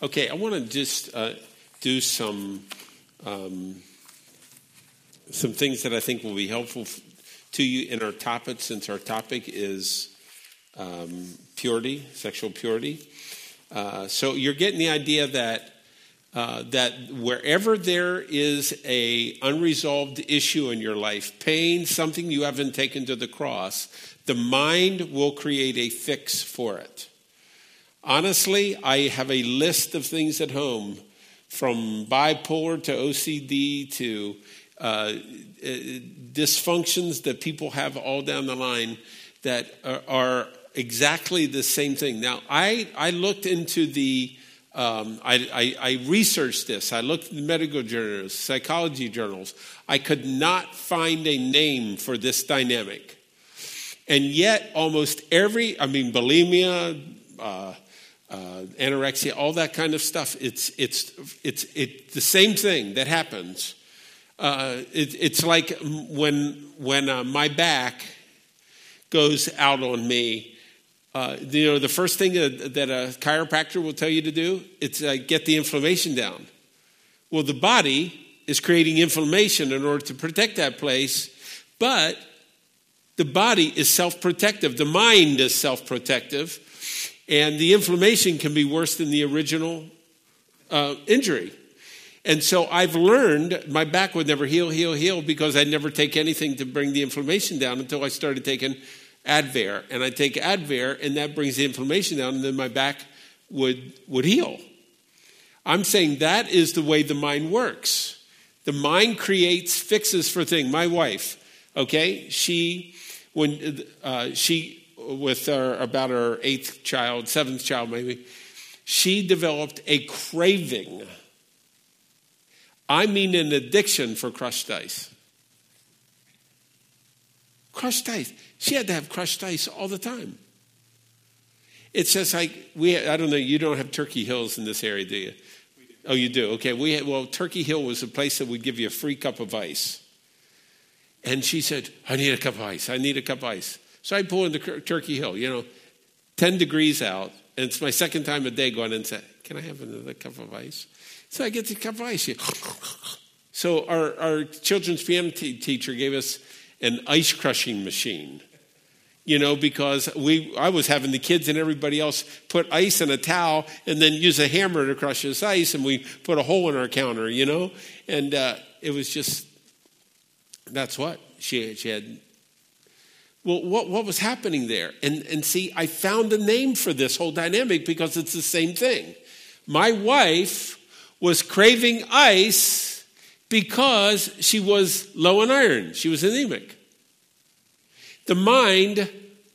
Okay, I want to just do some things that I think will be helpful to you in our topic, since our topic is purity, sexual purity. So you're getting the idea that wherever there is a unresolved issue in your life, pain, something you haven't taken to the cross, the mind will create a fix for it. Honestly, I have a list of things at home, from bipolar to OCD to dysfunctions that people have all down the line that are exactly the same thing. Now, I looked into I researched this. I looked at the medical journals, psychology journals. I could not find a name for this dynamic. And yet almost bulimia, anorexia, all that kind of stuff, it's the same thing that happens. It's like when my back goes out on me, the first thing that a chiropractor will tell you to do, it's get the inflammation down. Well, the body is creating inflammation in order to protect that place, but the body is self-protective. The mind is self-protective, and the inflammation can be worse than the original injury. And so I've learned my back would never heal because I'd never take anything to bring the inflammation down until I started taking Advair. And I take Advair, and that brings the inflammation down, and then my back would heal. I'm saying that is the way the mind works. The mind creates fixes for things. My wife, okay, about her seventh child maybe, she developed a craving. I mean an addiction for crushed ice. Crushed ice. She had to have crushed ice all the time. It's just like, I don't know, you don't have Turkey Hills in this area, do you? We do. Oh, you do? Okay. Turkey Hill was a place that would give you a free cup of ice. And she said, I need a cup of ice. I need a cup of ice. So I pull into Turkey Hill, 10 degrees out. And it's my second time a day going in and say, can I have another cup of ice? So I get the cup of ice. So our children's piano teacher gave us an ice crushing machine, because I was having the kids and everybody else put ice in a towel and then use a hammer to crush this ice, and we put a hole in our counter, and it was just, that's what she had. Well, what was happening there? And see, I found a name for this whole dynamic because it's the same thing. My wife was craving ice because she was low in iron. She was anemic. The mind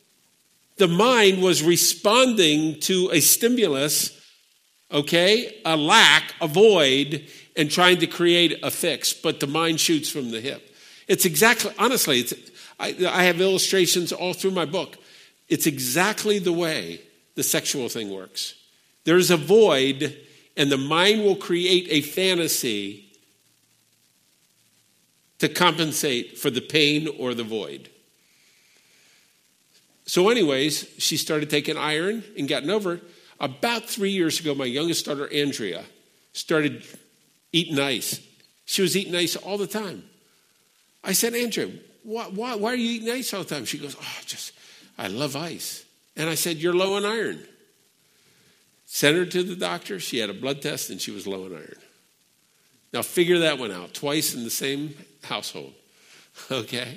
was responding to a stimulus, a lack, a void, and trying to create a fix. But the mind shoots from the hip. It's exactly, honestly, I have illustrations all through my book. It's exactly the way the sexual thing works. There's a void, and the mind will create a fantasy to compensate for the pain or the void. So anyways, she started taking iron and gotten over it. About 3 years ago, my youngest daughter, Andrea, started eating ice. She was eating ice all the time. I said, Andrea, why are you eating ice all the time? She goes, I love ice. And I said, you're low in iron. Sent her to the doctor. She had a blood test, and she was low in iron. Now, figure that one out. Twice in the same household. Okay?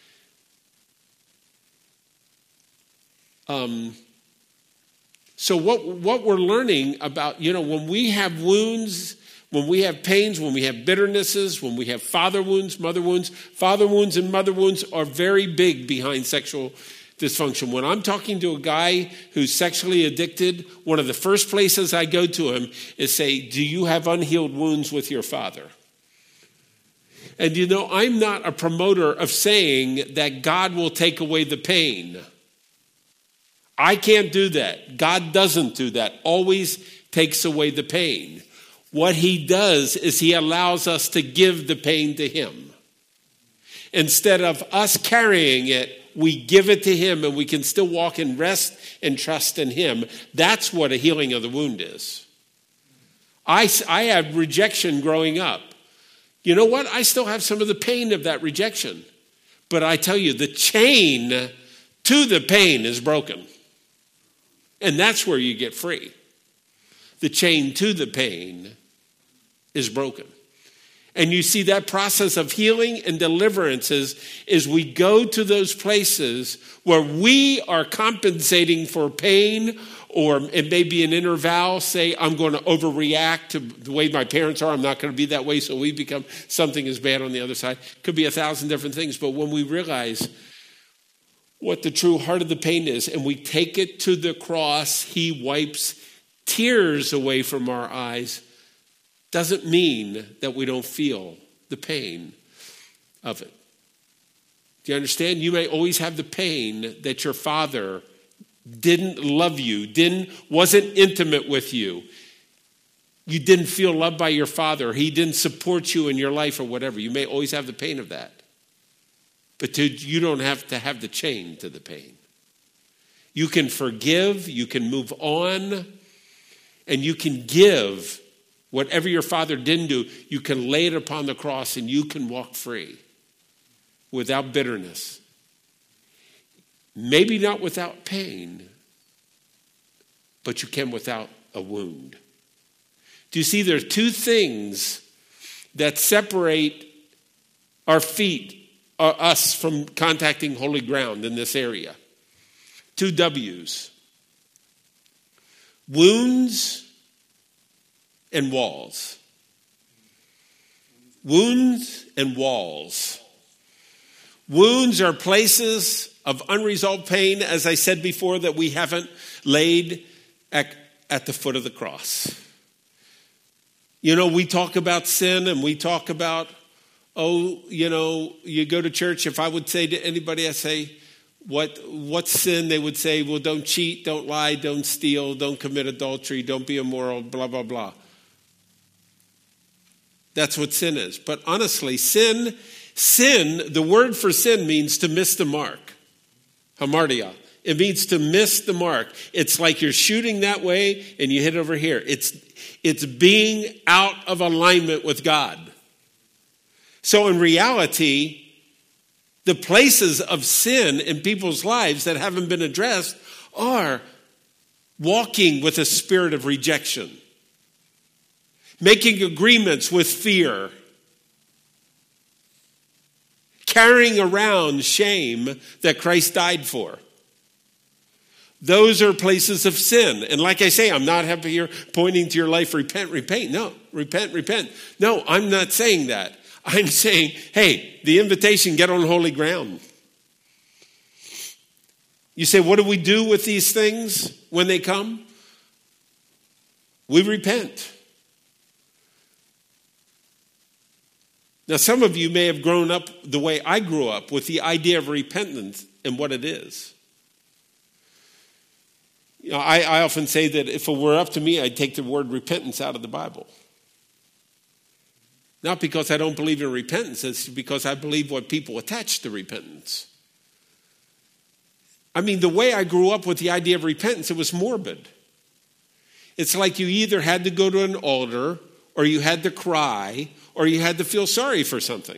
So what we're learning about, when we have wounds, when we have pains, when we have bitternesses, when we have father wounds, mother wounds and mother wounds are very big behind sexual dysfunction. When I'm talking to a guy who's sexually addicted, one of the first places I go to him is say, do you have unhealed wounds with your father? And I'm not a promoter of saying that God will take away the pain. I can't do that. God doesn't do that. Always takes away the pain. What he does is he allows us to give the pain to him. Instead of us carrying it, we give it to him, and we can still walk in rest and trust in him. That's what a healing of the wound is. I had rejection growing up. You know what? I still have some of the pain of that rejection. But I tell you, the chain to the pain is broken. And that's where you get free. The chain to the pain is broken. And you see that process of healing and deliverance is we go to those places where we are compensating for pain, or it may be an inner vow, say, I'm going to overreact to the way my parents are. I'm not going to be that way, so we become something is bad on the other side. Could be 1,000 different things. But when we realize what the true heart of the pain is, and we take it to the cross, he wipes tears away from our eyes. Doesn't mean that we don't feel the pain of it. Do you understand? You may always have the pain that your father didn't love you, wasn't intimate with you. You didn't feel loved by your father. He didn't support you in your life or whatever. You may always have the pain of that. But you don't have to have the chain to the pain. You can forgive, you can move on, and you can give. Whatever your father didn't do, you can lay it upon the cross and you can walk free without bitterness. Maybe not without pain, but you can without a wound. Do you see there are two things that separate our feet, us, from contacting holy ground in this area? Two W's. Wounds and walls. Wounds and walls. Wounds are places of unresolved pain, as I said before, that we haven't laid at the foot of the cross. You know, we talk about sin and we talk about, you go to church. If I would say to anybody, I say, what's sin? They would say, well, don't cheat, don't lie, don't steal, don't commit adultery, don't be immoral, blah, blah, blah. That's what sin is. But honestly, sin, the word for sin means to miss the mark. Hamartia. It means to miss the mark. It's like you're shooting that way and you hit over here. It's being out of alignment with God. So in reality, the places of sin in people's lives that haven't been addressed are walking with a spirit of rejection, making agreements with fear, carrying around shame that Christ died for. Those are places of sin. And like I say, I'm not up here pointing to your life, repent. No, repent. No, I'm not saying that. I'm saying, hey, the invitation, get on holy ground. You say, what do we do with these things when they come? We repent. Now, some of you may have grown up the way I grew up with the idea of repentance and what it is. You know, I often say that if it were up to me, I'd take the word repentance out of the Bible. Not because I don't believe in repentance, it's because I believe what people attach to repentance. I mean, the way I grew up with the idea of repentance, it was morbid. It's like you either had to go to an altar, or you had to cry, or you had to feel sorry for something.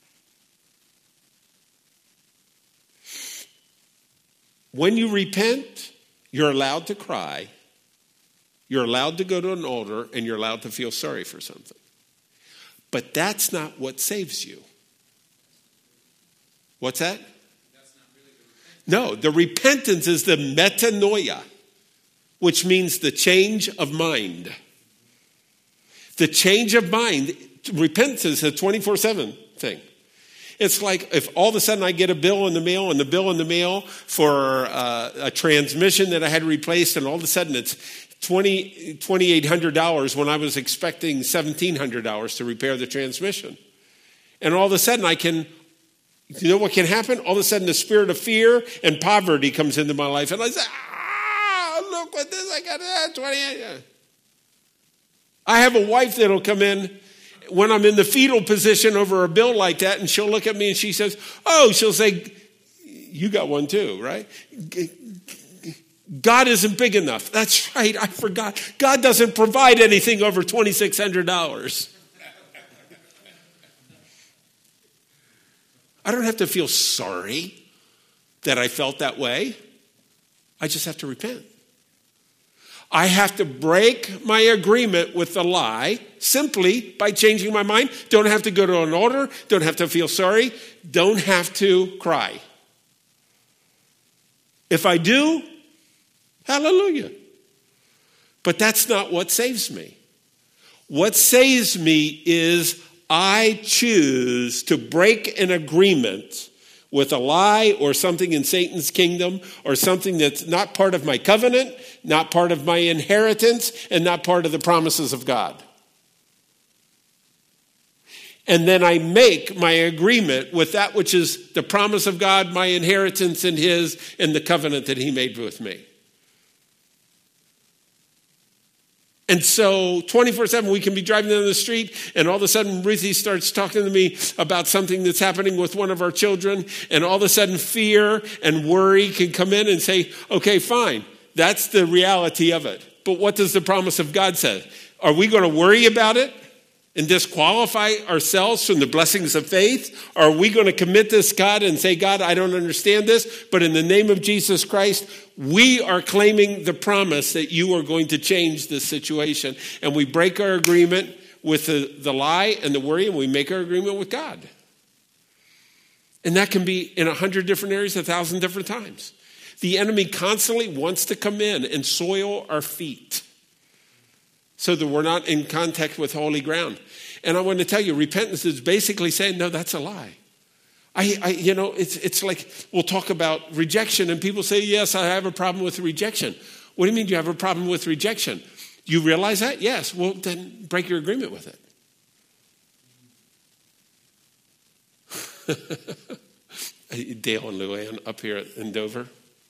When you repent, you're allowed to cry, you're allowed to go to an altar, and you're allowed to feel sorry for something. But that's not what saves you. What's that? No, the repentance is the metanoia, which means the change of mind. The change of mind, repentance is a 24/7 thing. It's like if all of a sudden I get a bill in the mail, and the bill in the mail for a transmission that I had replaced, and all of a sudden it's $2,800 when I was expecting $1,700 to repair the transmission. And all of a sudden you know what can happen? All of a sudden the spirit of fear and poverty comes into my life. And I say, look what this, I got 28. I have a wife that'll come in when I'm in the fetal position over a bill like that, and she'll look at me and she'll say, you got one too, right? God isn't big enough. That's right, I forgot. God doesn't provide anything over $2,600. I don't have to feel sorry that I felt that way. I just have to repent. I have to break my agreement with the lie simply by changing my mind. Don't have to go to an altar. Don't have to feel sorry. Don't have to cry. If I do, hallelujah. But that's not what saves me. What saves me is I choose to break an agreement with a lie or something in Satan's kingdom or something that's not part of my covenant, not part of my inheritance, and not part of the promises of God. And then I make my agreement with that which is the promise of God, my inheritance in his, and the covenant that he made with me. And so 24/7, we can be driving down the street and all of a sudden Ruthie starts talking to me about something that's happening with one of our children. And all of a sudden fear and worry can come in and say, okay, fine. That's the reality of it. But what does the promise of God say? Are we going to worry about it and disqualify ourselves from the blessings of faith? Or are we going to commit this, God, and say, God, I don't understand this, but in the name of Jesus Christ, we are claiming the promise that you are going to change this situation. And we break our agreement with the lie and the worry, and we make our agreement with God. And that can be in 100 different areas, 1,000 different times. The enemy constantly wants to come in and soil our feet so that we're not in contact with holy ground. And I want to tell you, repentance is basically saying, no, that's a lie. It's like we'll talk about rejection and people say, yes, I have a problem with rejection. What do you mean you have a problem with rejection? You realize that? Yes. Well, then break your agreement with it. Dale and Luann up here in Dover.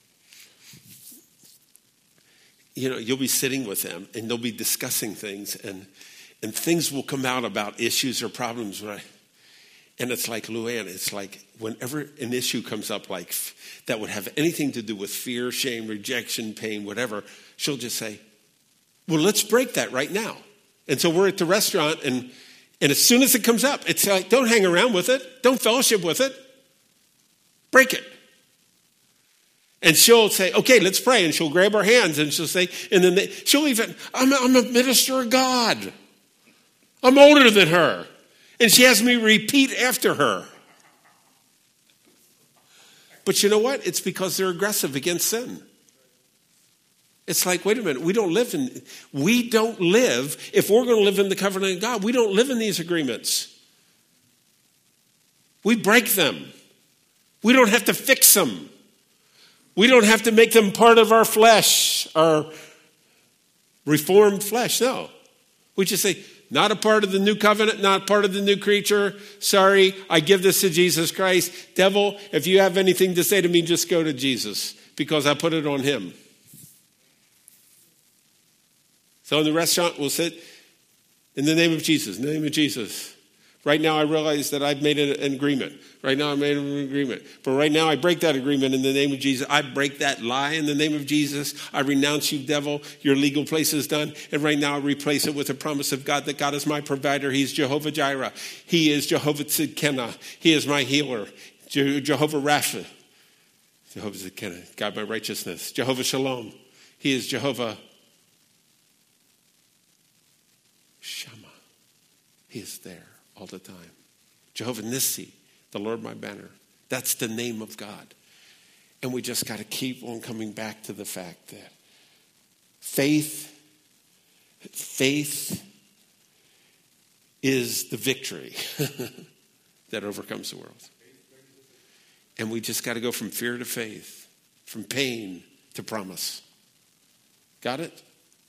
You'll be sitting with them and they'll be discussing things and things will come out about issues or problems, right? And it's like, Luann, it's like whenever an issue comes up like that would have anything to do with fear, shame, rejection, pain, whatever, she'll just say, well, let's break that right now. And so we're at the restaurant and as soon as it comes up, it's like, don't hang around with it. Don't fellowship with it. Break it. And she'll say, okay, let's pray. And she'll grab our hands and she'll say, and then she'll even, I'm a minister of God. I'm older than her. And she has me repeat after her. But you know what? It's because they're aggressive against sin. It's like, wait a minute, we don't live, if we're going to live in the covenant of God, we don't live in these agreements. We break them. We don't have to fix them. We don't have to make them part of our flesh, our reformed flesh. No. We just say, not a part of the new covenant, not part of the new creature. Sorry, I give this to Jesus Christ. Devil, if you have anything to say to me, just go to Jesus because I put it on him. So in the restaurant, we'll sit in the name of Jesus, in the name of Jesus. Right now, I realize that I've made an agreement. Right now, I made an agreement. But right now, I break that agreement in the name of Jesus. I break that lie in the name of Jesus. I renounce you, devil. Your legal place is done. And right now, I replace it with the promise of God that God is my provider. He's Jehovah Jireh. He is Jehovah Tzidkenu. He is my healer. Jehovah Rapha. Jehovah Tzidkenu. God, my righteousness. Jehovah Shalom. He is Jehovah Shammah. He is there all the time. Jehovah Nissi, the Lord my banner. That's the name of God. And we just got to keep on coming back to the fact that faith is the victory that overcomes the world. And we just got to go from fear to faith, from pain to promise. Got it?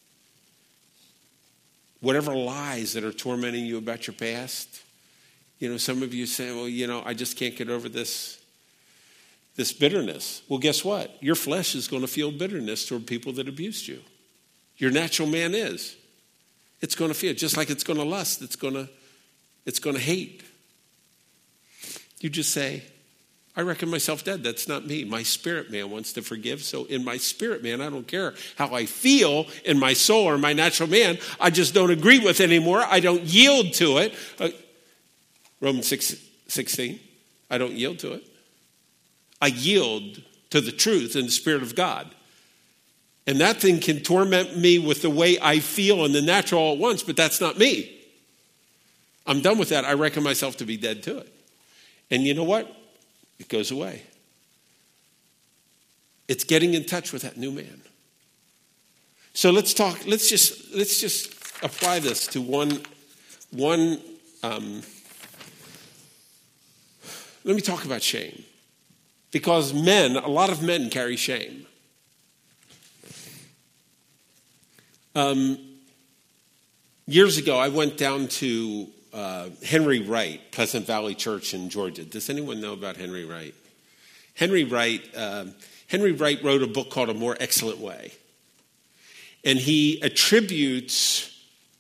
Whatever lies that are tormenting you about your past, some of you say, well, I just can't get over this bitterness. Well, guess what? Your flesh is going to feel bitterness toward people that abused you. Your natural man is. It's going to feel, just like it's going to lust, it's going to hate. You just say, I reckon myself dead. That's not me. My spirit man wants to forgive. So in my spirit man, I don't care how I feel in my soul or my natural man. I just don't agree with it anymore. I don't yield to it. Romans 6:16. I don't yield to it. I yield to the truth and the Spirit of God. And that thing can torment me with the way I feel in the natural all at once, but that's not me. I'm done with that. I reckon myself to be dead to it. And you know what? It goes away. It's getting in touch with that new man. So let's just apply this to one let me talk about shame. Because a lot of men carry shame. Years ago, I went down to Henry Wright, Pleasant Valley Church in Georgia. Does anyone know about Henry Wright? Henry Wright wrote a book called A More Excellent Way. And he attributes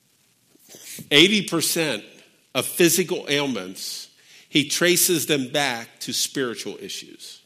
80% of physical ailments, he traces them back to spiritual issues.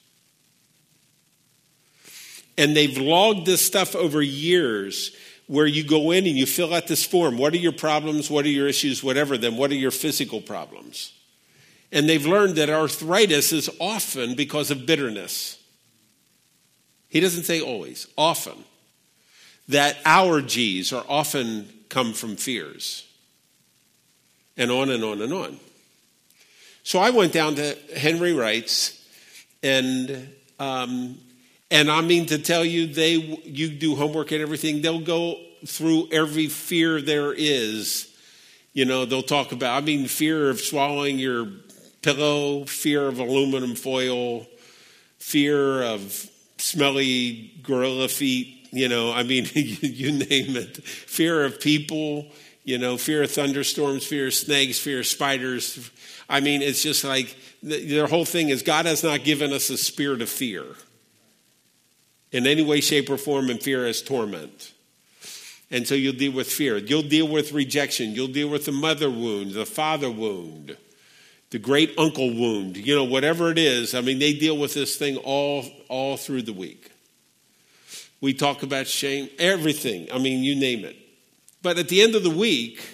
And they've logged this stuff over years where you go in and you fill out this form. What are your problems? What are your issues? Whatever them. What are your physical problems? And they've learned that arthritis is often because of bitterness. He doesn't say always, often. That allergies are often come from fears. And on and on and on. So I went down to Henry Wright's, and I mean to tell you, you do homework and everything. They'll go through every fear there is. You know, they'll talk about, fear of swallowing your pillow, fear of aluminum foil, fear of smelly gorilla feet. You name it. Fear of people. Fear of thunderstorms, fear of snakes, fear of spiders. It's just like their whole thing is God has not given us a spirit of fear in any way, shape, or form, and fear as torment. And so you'll deal with fear. You'll deal with rejection. You'll deal with the mother wound, the father wound, the great uncle wound. Whatever it is. They deal with this thing all through the week. We talk about shame, everything. You name it. But at the end of the week,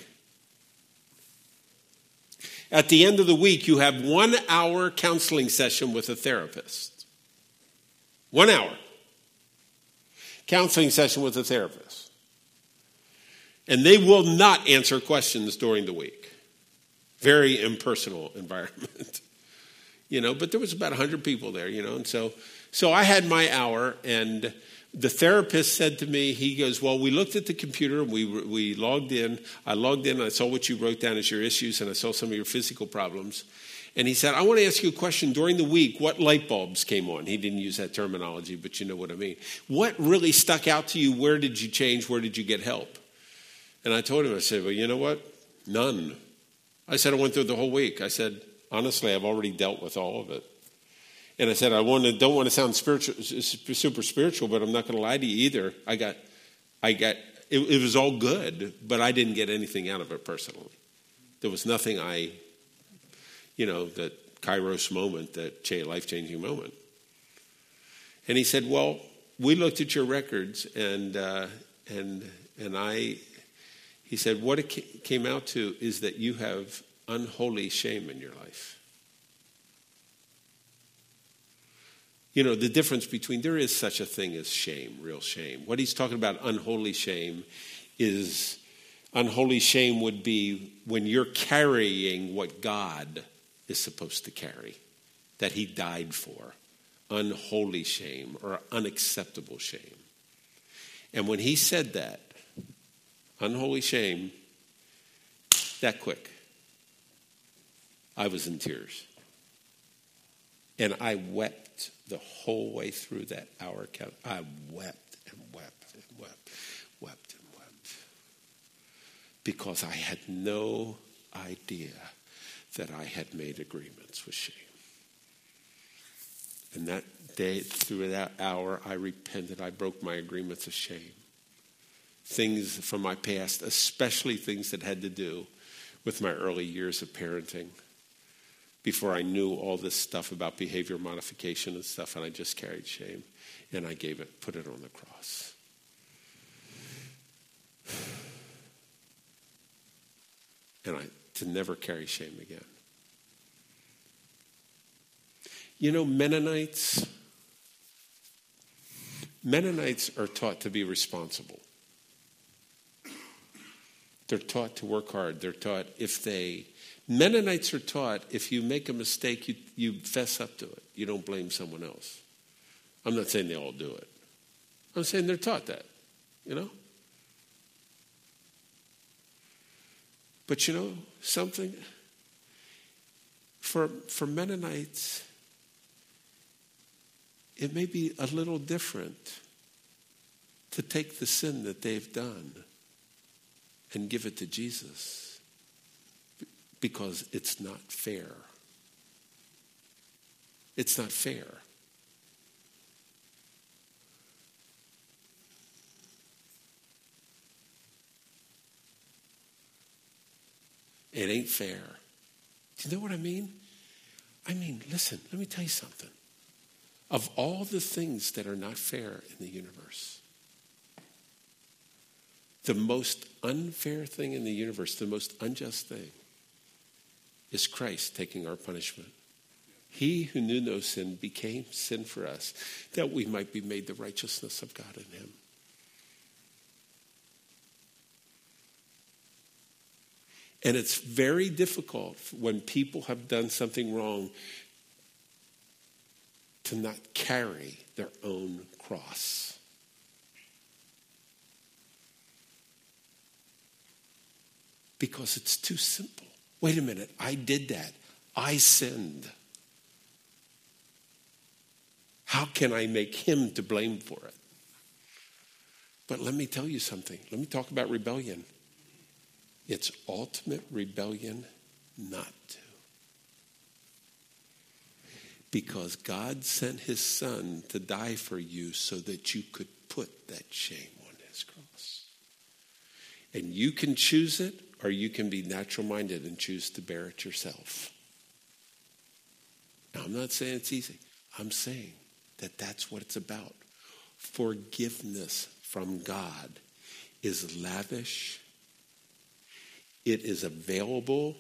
you have 1 hour counseling session with a therapist. 1 hour. Counseling session with a therapist. And they will not answer questions during the week. Very impersonal environment. But there was about 100 people there, and so I had my hour, and the therapist said to me, he goes, well, we looked at the computer, we logged in. I logged in, and I saw what you wrote down as your issues, and I saw some of your physical problems. And he said, I want to ask you a question. During the week, what light bulbs came on? He didn't use that terminology, but you know what I mean. What really stuck out to you? Where did you change? Where did you get help? And I told him, I said, well, you know what? None. I said, I went through the whole week. I said, honestly, I've already dealt with all of it. And I said, don't want to sound super spiritual, but I'm not going to lie to you either. It was all good, but I didn't get anything out of it personally. There was nothing that Kairos moment, that life-changing moment. And he said, well, we looked at your records, he said, what it came out to is that you have unholy shame in your life. The difference between, there is such a thing as shame, real shame. What he's talking about, unholy shame would be when you're carrying what God is supposed to carry, that he died for. Unholy shame or unacceptable shame. And when he said that, unholy shame, that quick, I was in tears. And I wept the whole way through that hour. I wept and wept and wept and wept. Because I had no idea that I had made agreements with shame. And that day, through that hour, I repented. I broke my agreements of shame. Things from my past, especially things that had to do with my early years of parenting. before I knew all this stuff about behavior modification and stuff, and I just carried shame. And I put it on the cross. And to never carry shame again. You know, Mennonites are taught to be responsible. They're taught to work hard. They're taught Mennonites are taught if you make a mistake, you fess up to it. You don't blame someone else. I'm not saying they all do it. I'm saying they're taught that, you know? But you know something? For Mennonites, it may be a little different to take the sin that they've done and give it to Jesus because it's not fair. It's not fair. It ain't fair. Do you know what I mean? I mean, listen, let me tell you something. Of all the things that are not fair in the universe, the most unfair thing in the universe, the most unjust thing, is Christ taking our punishment. He who knew no sin became sin for us, that we might be made the righteousness of God in him. And it's very difficult when people have done something wrong to not carry their own cross. Because it's too simple. Wait a minute, I did that. I sinned. How can I make him to blame for it? But let me tell you something. Let me talk about rebellion. It's ultimate rebellion not to. Because God sent his son to die for you so that you could put that shame on his cross. And you can choose it, or you can be natural-minded and choose to bear it yourself. Now, I'm not saying it's easy. I'm saying that that's what it's about. Forgiveness from God is lavish. It is available.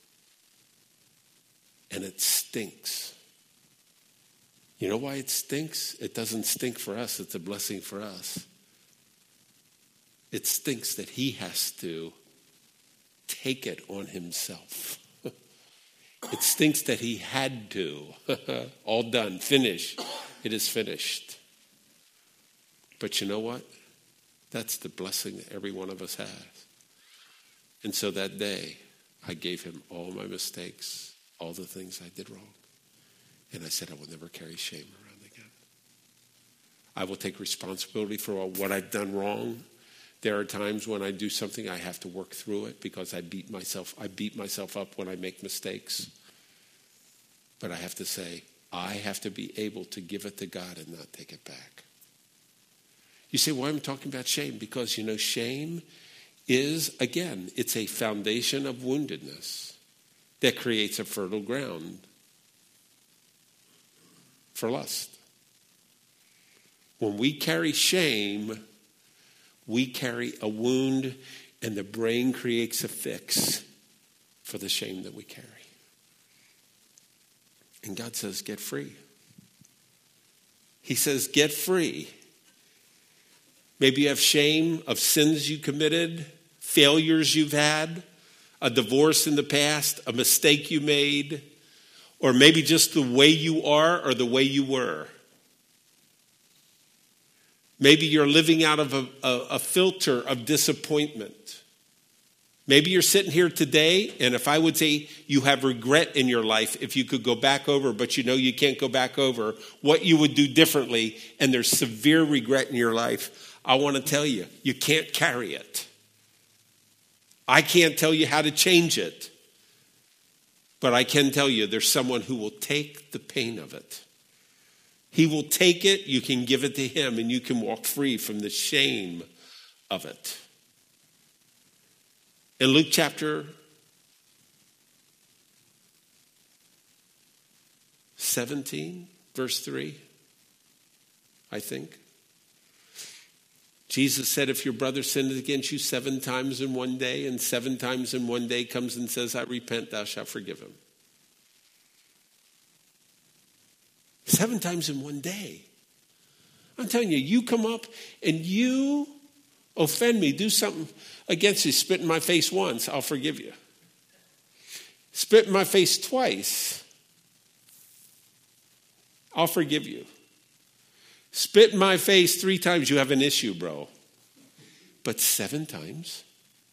And it stinks. You know why it stinks? It doesn't stink for us. It's a blessing for us. It stinks that he has to take it on himself. It stinks that he had to. All done, finished. It is finished. But you know what? That's the blessing that every one of us has. And so that day, I gave him all my mistakes, all the things I did wrong. And I said, I will never carry shame around again. I will take responsibility for what I've done wrong. There are times when I do something, I have to work through it because I beat myself up when I make mistakes. But I have to say, I have to be able to give it to God and not take it back. You say, why am I talking about shame? Because, you know, shame is, again, it's a foundation of woundedness that creates a fertile ground for lust. When we carry shame, we carry a wound, and the brain creates a fix for the shame that we carry. And God says, get free. He says, get free. Maybe you have shame of sins you committed, failures you've had, a divorce in the past, a mistake you made, or maybe just the way you are or the way you were. Maybe you're living out of a filter of disappointment. Maybe you're sitting here today, and if I would say you have regret in your life, if you could go back over, but you know you can't go back over, what you would do differently, and there's severe regret in your life, I want to tell you, you can't carry it. I can't tell you how to change it. But I can tell you there's someone who will take the pain of it. He will take it, you can give it to him, and you can walk free from the shame of it. In Luke chapter 17, verse 3, I think. Jesus said, if your brother sinned against you 7 times in one day, and 7 times in one day comes and says, I repent, thou shalt forgive him. 7 times in one day. I'm telling you, you come up and you offend me, do something against me, spit in my face once, I'll forgive you. Spit in my face twice, I'll forgive you. Spit in my face 3 times, you have an issue, bro. But 7 times?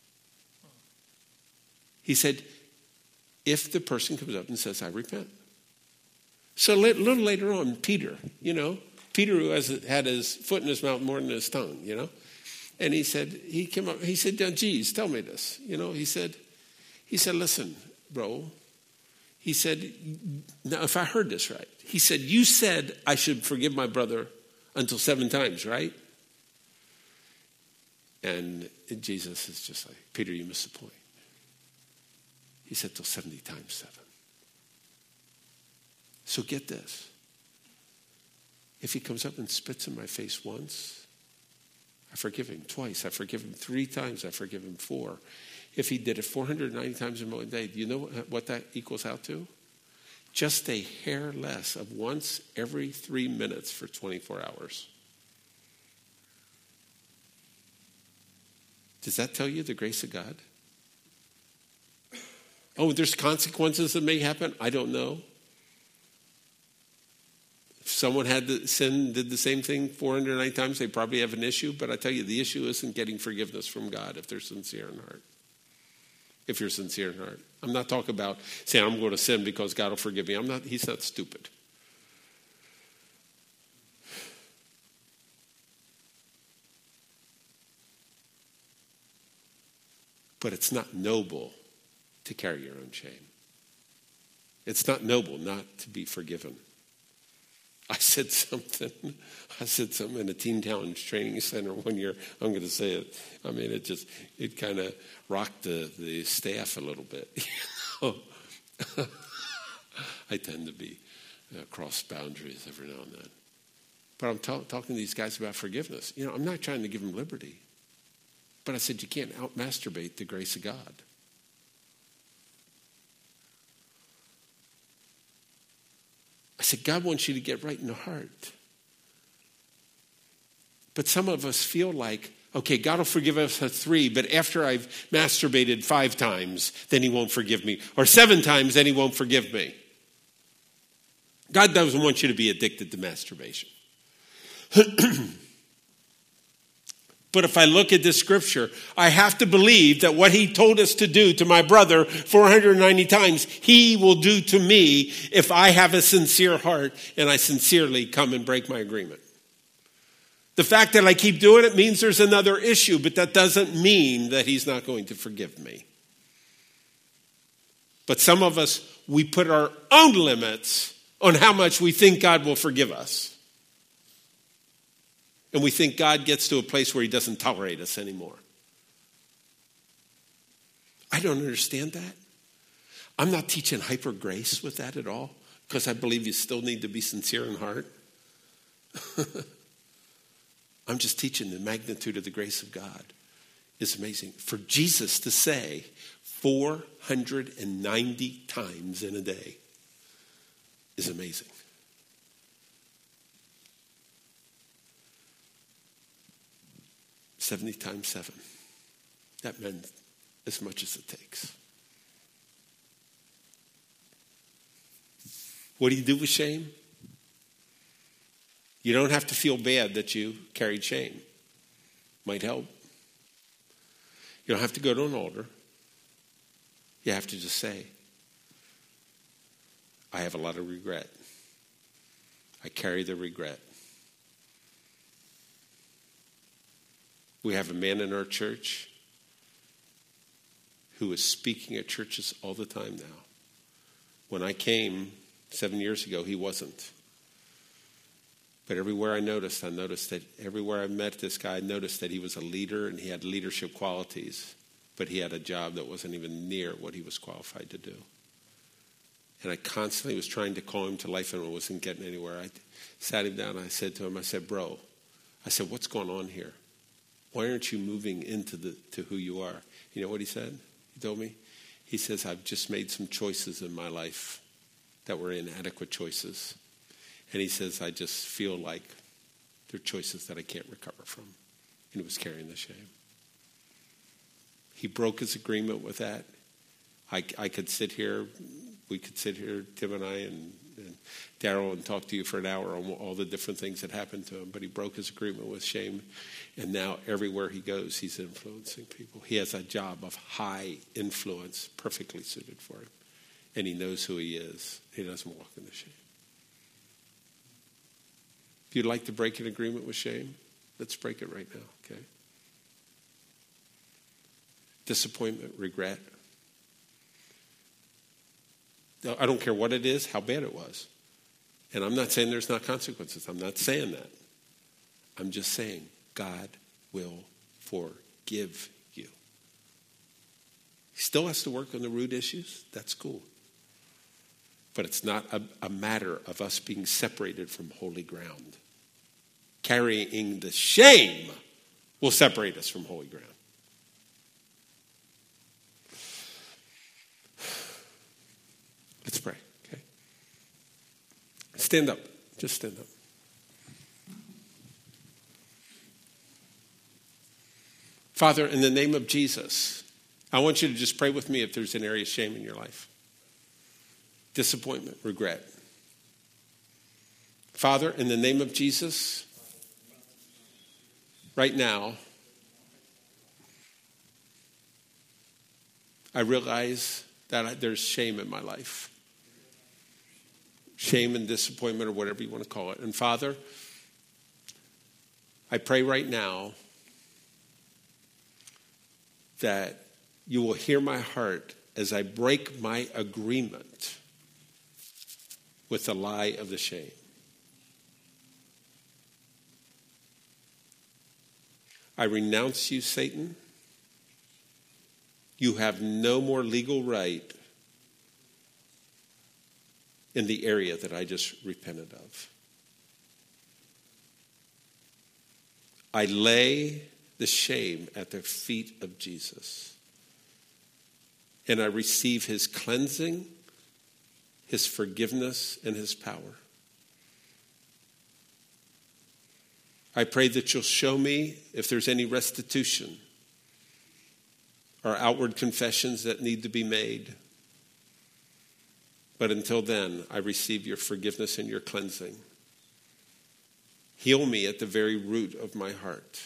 He said, if the person comes up and says, I repent. So a little later on, Peter, Peter who had his foot in his mouth more than his tongue, And he came up, he said, geez, tell me this. He said, listen, bro. He said, now if I heard this right, he said, you said I should forgive my brother until 7 times, right? And Jesus is just like, Peter, you missed the point. He said till 70 times 7. So get this. If he comes up and spits in my face once, I forgive him. Twice, I forgive him. 3 times, I forgive him. 4. If he did it 490 times in one day, do you know what that equals out to? Just a hair less of once every 3 minutes for 24 hours. Does that tell you the grace of God? Oh, there's consequences that may happen? I don't know. If someone had the sin, did the same thing 490 times, they probably have an issue. But I tell you, the issue isn't getting forgiveness from God if they're sincere in heart. If you're sincere in heart. I'm not talking about saying I'm going to sin because God will forgive me. He's not stupid. But it's not noble to carry your own shame. It's not noble not to be forgiven. I said something in a teen talent training center one year. I'm going to say it. I mean, it kind of rocked the staff a little bit. I tend to be cross boundaries every now and then. But I'm talking to these guys about forgiveness. I'm not trying to give them liberty. But I said, you can't out-masturbate the grace of God. I said, God wants you to get right in the heart. But some of us feel like, okay, God will forgive us at 3, but after I've masturbated 5 times, then he won't forgive me. Or 7 times, then he won't forgive me. God doesn't want you to be addicted to masturbation. But if I look at this scripture, I have to believe that what he told us to do to my brother 490 times, he will do to me if I have a sincere heart and I sincerely come and break my agreement. The fact that I keep doing it means there's another issue, but that doesn't mean that he's not going to forgive me. But some of us, we put our own limits on how much we think God will forgive us. And we think God gets to a place where he doesn't tolerate us anymore. I don't understand that. I'm not teaching hyper grace with that at all, because I believe you still need to be sincere in heart. I'm just teaching the magnitude of the grace of God is amazing. For Jesus to say 490 times in a day is amazing. $70 times 7. That meant as much as it takes. What do you do with shame? You don't have to feel bad that you carried shame. Might help. You don't have to go to an altar. You have to just say, I have a lot of regret. I carry the regret. We have a man in our church who is speaking at churches all the time now. When I came 7 years ago, he wasn't. But everywhere I noticed that everywhere I met this guy, I noticed that he was a leader and he had leadership qualities, but he had a job that wasn't even near what he was qualified to do. And I constantly was trying to call him to life and I wasn't getting anywhere. I sat him down and I said to him, I said, bro, I said, what's going on here? Why aren't you moving to who you are? You know what he said? He told me. He says, I've just made some choices in my life that were inadequate choices. And he says, I just feel like they're choices that I can't recover from. And he was carrying the shame. He broke his agreement with that. I could sit here, we could sit here, Tim and I and Daryl, and talk to you for an hour on all the different things that happened to him. But he broke his agreement with shame. And now everywhere he goes, he's influencing people. He has a job of high influence, perfectly suited for him. And he knows who he is. He doesn't walk in the shame. If you'd like to break an agreement with shame, let's break it right now, okay? Disappointment, regret. I don't care what it is, how bad it was. And I'm not saying there's not consequences. I'm not saying that. I'm just saying God will forgive you. He still has to work on the root issues. That's cool. But it's not a matter of us being separated from holy ground. Carrying the shame will separate us from holy ground. Let's pray, okay? Stand up. Just stand up. Father, in the name of Jesus, I want you to just pray with me if there's an area of shame in your life. Disappointment, regret. Father, in the name of Jesus, right now, I realize that there's shame in my life. Shame and disappointment, or whatever you want to call it. And Father, I pray right now that you will hear my heart as I break my agreement with the lie of the shame. I renounce you, Satan. You have no more legal right in the area that I just repented of. I lay the shame at the feet of Jesus. And I receive his cleansing, his forgiveness, and his power. I pray that you'll show me if there's any restitution or outward confessions that need to be made. But until then, I receive your forgiveness and your cleansing. Heal me at the very root of my heart.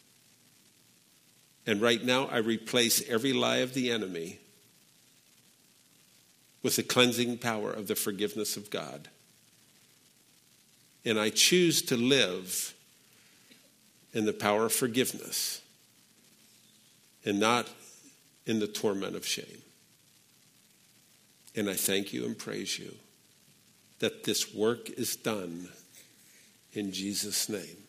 And right now, I replace every lie of the enemy with the cleansing power of the forgiveness of God. And I choose to live in the power of forgiveness and not in the torment of shame. And I thank you and praise you that this work is done in Jesus' name.